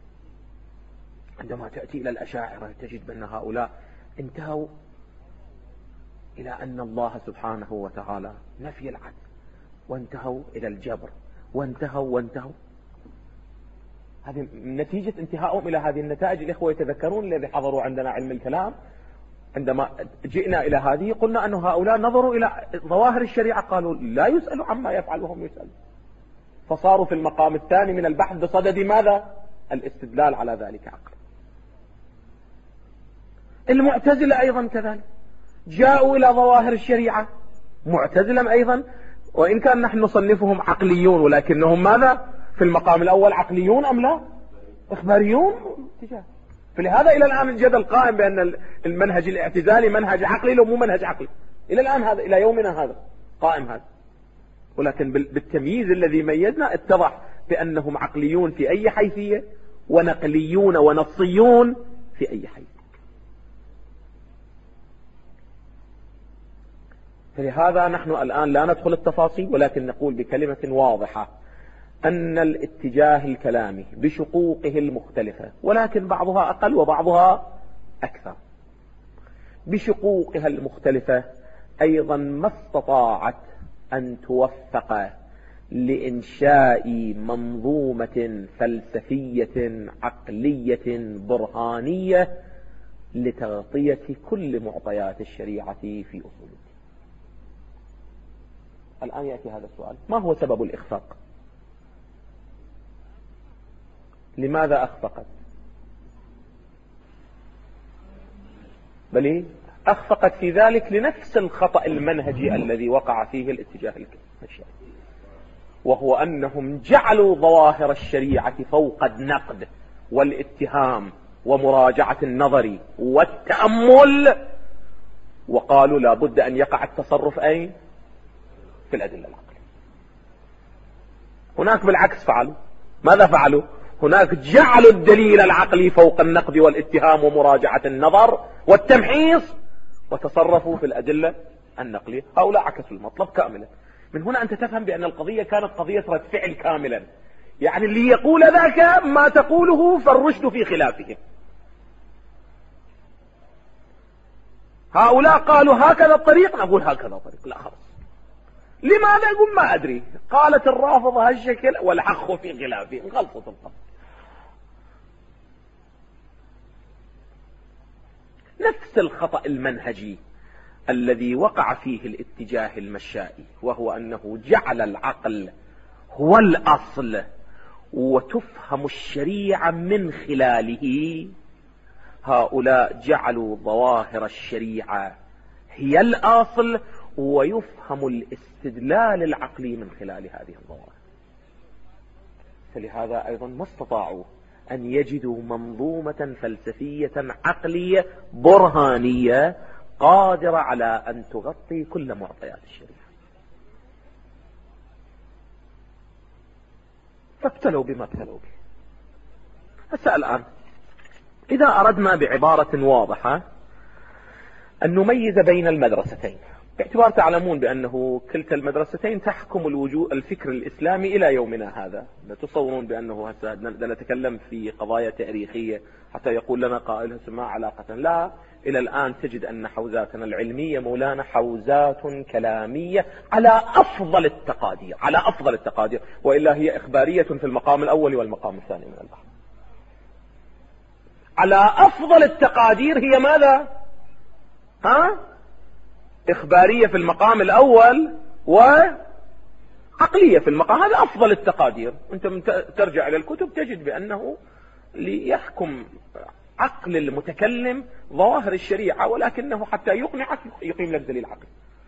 عندما تأتي إلى الأشاعرة تجد بأن هؤلاء انتهوا إلى أن الله سبحانه وتعالى نفي العدل، وانتهوا إلى الجبر، وانتهوا وانتهوا. هذه نتيجة انتهائهم إلى هذه النتائج. الإخوة يتذكرون الذي حضروا عندنا علم الكلام عندما جئنا إلى هذه قلنا أن هؤلاء نظروا إلى ظواهر الشريعة قالوا لا يسألوا عما يفعل وهم يسألون، فصاروا في المقام الثاني من البحث بصدد ماذا؟ الاستدلال على ذلك عقل. المعتزلة أيضا كذلك جاءوا إلى ظواهر الشريعة معتزلة أيضا، وإن كان نحن نصنفهم عقليون ولكنهم ماذا؟ في المقام الأول عقليون أم لا؟ إخباريون اتجاه. فلهذا إلى الآن الجدل قائم بأن المنهج الاعتزالي منهج عقلي لو مو منهج عقلي. إلى الآن هذا إلى يومنا هذا قائم هذا، ولكن بالتمييز الذي ميزنا اتضح بأنهم عقليون في أي حيثية ونقليون ونصيون في أي حيثية. فلهذا نحن الآن لا ندخل التفاصيل، ولكن نقول بكلمة واضحة أن الاتجاه الكلامي بشقوقه المختلفة، ولكن بعضها أقل وبعضها أكثر، بشقوقها المختلفة أيضا ما استطاعت أن توفق لإنشاء منظومة فلسفية عقلية برهانية لتغطية كل معطيات الشريعة في أصول الدين. الآن يأتي هذا السؤال: ما هو سبب الإخفاق؟ لماذا أخفقت؟ بل أخفقت في ذلك لنفس الخطأ المنهجي الذي وقع فيه الاتجاه الشيعي، وهو أنهم جعلوا ظواهر الشريعة فوق النقد والاتهام ومراجعة النظر والتأمل، وقالوا لا بد أن يقع التصرف أين؟ في الأدلة العقلية. هناك بالعكس فعلوا. ماذا فعلوا؟ هناك جعلوا الدليل العقلي فوق النقد والاتهام ومراجعة النظر والتمحيص، وتصرفوا في الأدلة النقلية. هؤلاء عكسوا المطلب كاملا. من هنا أنت تفهم بأن القضية كانت قضية رد فعل كاملا، يعني اللي يقول ذاك ما تقوله فالرشد في خلافه. هؤلاء قالوا هكذا الطريق، نقول هكذا الطريق، لا خلاص. لماذا؟ يقول ما أدري، قالت الرافضة هالشكل والحق في خلافه، غلطة القصد. نفس الخطأ المنهجي الذي وقع فيه الاتجاه المشائي، وهو أنه جعل العقل هو الأصل وتفهم الشريعة من خلاله. هؤلاء جعلوا ظواهر الشريعة هي الأصل ويفهم الاستدلال العقلي من خلال هذه الظواهر. فلهذا أيضا ما استطاعوا أن يجدوا منظومة فلسفية عقلية برهانية قادرة على أن تغطي كل معطيات الشريعة، فابتلوا بما ابتلوا به. هسه الآن إذا أردنا بعبارة واضحة أن نميز بين المدرستين، باعتبار تعلمون بأنه كلتا المدرستين تحكم الوجود الفكر الإسلامي إلى يومنا هذا. لا تصورون بأنه هسه نتكلم في قضايا تاريخية حتى يقول لنا قائل ما علاقة. لا، إلى الآن تجد أن حوزاتنا العلمية مولانا حوزات كلامية على أفضل التقادير، على أفضل التقادير، وإلا هي إخبارية في المقام الأول والمقام الثاني من البحث. على أفضل التقادير هي ماذا؟ ها؟ إخبارية في المقام الأول وعقلية في المقام، هذا أفضل التقادير. أنت ترجع إلى الكتب تجد بأنه ليحكم عقل المتكلم ظواهر الشريعة، ولكنه حتى يقنعك يقيم لك دليل عقلي.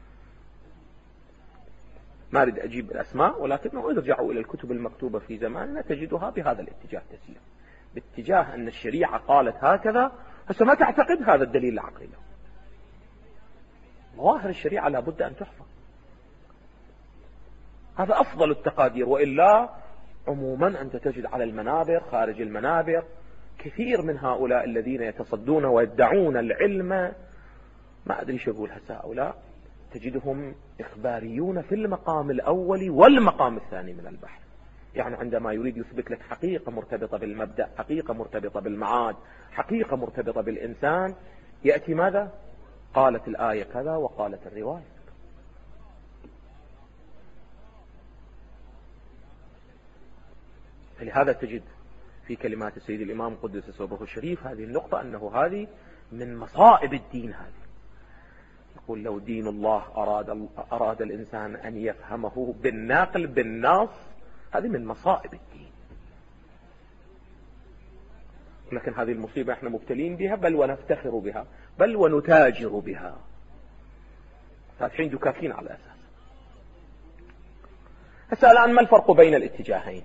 ما أريد أجيب الأسماء، ولكنه ارجعوا إلى الكتب المكتوبة في زماننا تجدها بهذا الاتجاه تسير، باتجاه أن الشريعة قالت هكذا. هسه ما تعتقد هذا الدليل العقلي له. ظواهر الشريعة لابد أن تحفظ، هذا أفضل التقادير. وإلا عموما أنت تجد على المنابر خارج المنابر كثير من هؤلاء الذين يتصدون ويدعون العلم، ما أدري شو أقول هسه، هؤلاء تجدهم إخباريون في المقام الأول والمقام الثاني من البحث. يعني عندما يريد يثبت لك حقيقة مرتبطة بالمبدأ، حقيقة مرتبطة بالمعاد، حقيقة مرتبطة بالإنسان، يأتي ماذا؟ قالت الآية كذا وقالت الرواية. فلهذا تجد في كلمات السيد الإمام قدس سره الشريف هذه النقطة، أنه هذه من مصائب الدين. هذه يقول لو دين الله أراد, أراد الإنسان أن يفهمه بالناقل بالنص، هذه من مصائب الدين. لكن هذه المصيبة احنا مبتلين بها، بل ونفتخر بها، بل ونتاجر بها، فاتحين دكاكين على أساس. هسه الآن ما الفرق بين الاتجاهين؟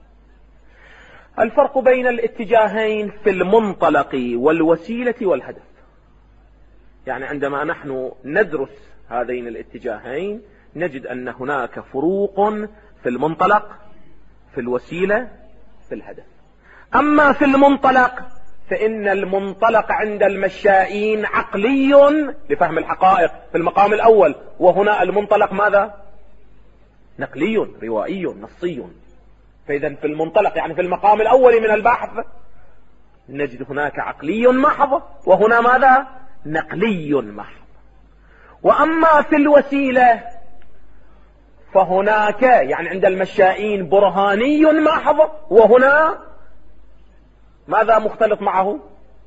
الفرق بين الاتجاهين في المنطلق والوسيلة والهدف. يعني عندما نحن ندرس هذين الاتجاهين نجد أن هناك فروق في المنطلق، في في الوسيلة في الهدف. أما في المنطلق فإن المنطلق عند المشائين عقلي لفهم الحقائق في المقام الأول، وهنا المنطلق ماذا؟ نقلي روائي نصي. فإذا في المنطلق يعني في المقام الأول من البحث نجد هناك عقلي محض، وهنا ماذا؟ نقلي محض. وأما في الوسيلة فهناك يعني عند المشائين برهاني محض، وهنا ماذا مختلط معه؟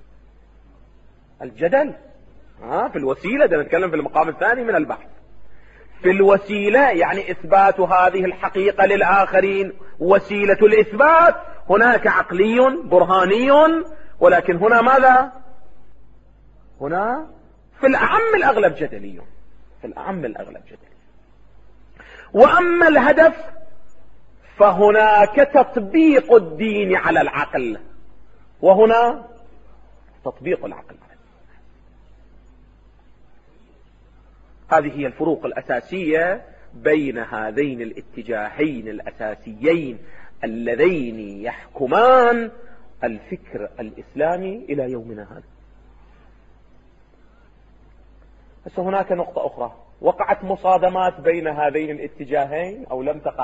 الجدل. ها في الوسيلة ده نتكلم في المقام الثاني من البحث. في الوسيلة يعني إثبات هذه الحقيقة للآخرين، وسيلة الإثبات هناك عقلي برهاني، ولكن هنا ماذا؟ هنا في الأعم الأغلب جدلي، في الأعم الأغلب جدلي. وأما الهدف فهناك تطبيق الدين على العقل، وهنا تطبيق العقل. هذه هي الفروق الأساسية بين هذين الاتجاهين الأساسيين اللذين يحكمان الفكر الإسلامي إلى يومنا هذا. بس هناك نقطة أخرى، وقعت مصادمات بين هذين الاتجاهين أو لم تقع؟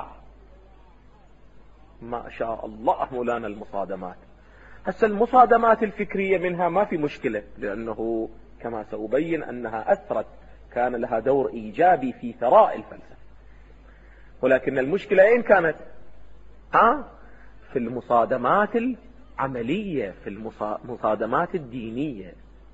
ما شاء الله مولانا المصادمات. هسه المصادمات الفكرية منها ما في مشكلة، لأنه كما سأبين أنها أثرت، كان لها دور إيجابي في ثراء الفلسفة. ولكن المشكلة أين كانت؟ ها؟ في المصادمات العملية، في المصادمات الدينية،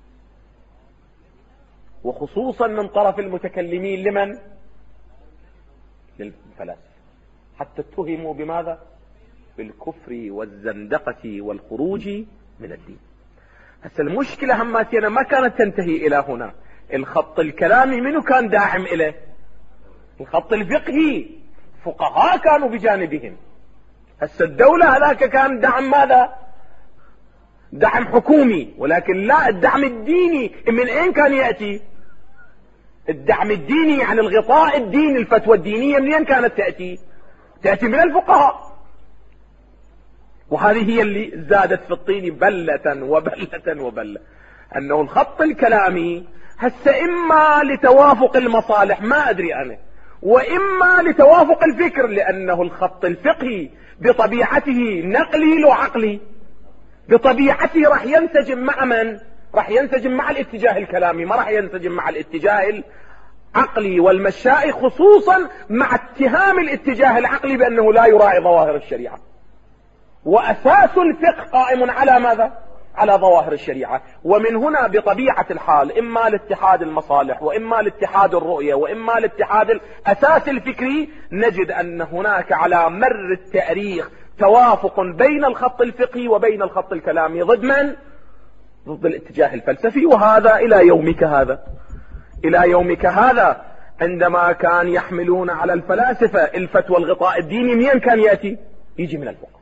وخصوصا من طرف المتكلمين لمن؟ للفلاسفة، حتى اتهموا بماذا؟ بالكفر والزندقة والخروج من الدين. هسه المشكلة هماتنا ما كانت تنتهي إلى هنا. الخط الكلامي منه كان داعم إليه؟ الخط الفقهي فقهاء كانوا بجانبهم. هسه الدولة هذاك كان دعم ماذا؟ دعم حكومي. ولكن لا، الدعم الديني من أين كان يأتي؟ الدعم الديني يعني الغطاء الديني، الفتوى الدينية منين كانت تأتي؟ تأتي من الفقهاء. وهذه هي اللي زادت في الطين بلة وبلة وبلة، أنه الخط الكلامي هسه إما لتوافق المصالح ما أدري أنا، وإما لتوافق الفكر، لأنه الخط الفقهي بطبيعته نقلي لو عقلي، بطبيعته راح ينسجم مع من؟ راح ينسجم مع الاتجاه الكلامي، ما راح ينسجم مع الاتجاه العقلي والمشائي، خصوصا مع اتهام الاتجاه العقلي بأنه لا يراعي ظواهر الشريعة. وأساس الفقه قائم على ماذا؟ على ظواهر الشريعة. ومن هنا بطبيعة الحال إما لاتحاد المصالح، وإما لاتحاد الرؤية، وإما لاتحاد الأساس الفكري، نجد أن هناك على مر التاريخ توافق بين الخط الفقهي وبين الخط الكلامي ضد من؟ ضد الاتجاه الفلسفي. وهذا إلى يومك هذا، إلى يومك هذا عندما كان يحملون على الفلاسفة الفتوى الغطاء الديني منين كان يأتي؟ يجي من الفقه.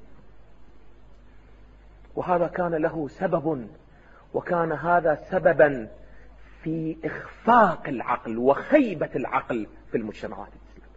وهذا كان له سبب، وكان هذا سببا في إخفاق العقل وخيبة العقل في المجتمعات الإسلامية،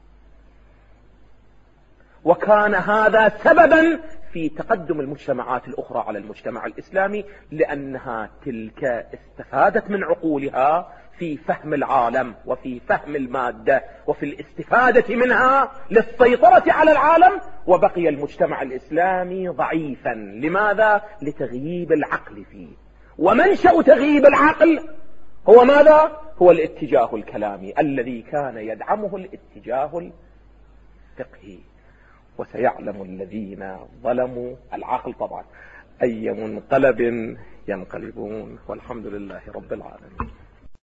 وكان هذا سببا في تقدم المجتمعات الأخرى على المجتمع الإسلامي، لأنها تلك استفادت من عقولها في فهم العالم وفي فهم المادة وفي الاستفادة منها للسيطرة على العالم، وبقي المجتمع الإسلامي ضعيفا. لماذا؟ لتغييب العقل فيه. ومنشأ تغييب العقل هو ماذا؟ هو الاتجاه الكلامي الذي كان يدعمه الاتجاه الفقهي. وسيعلم الذين ظلموا العقل طبعا أي منقلب ينقلبون، والحمد لله رب العالمين.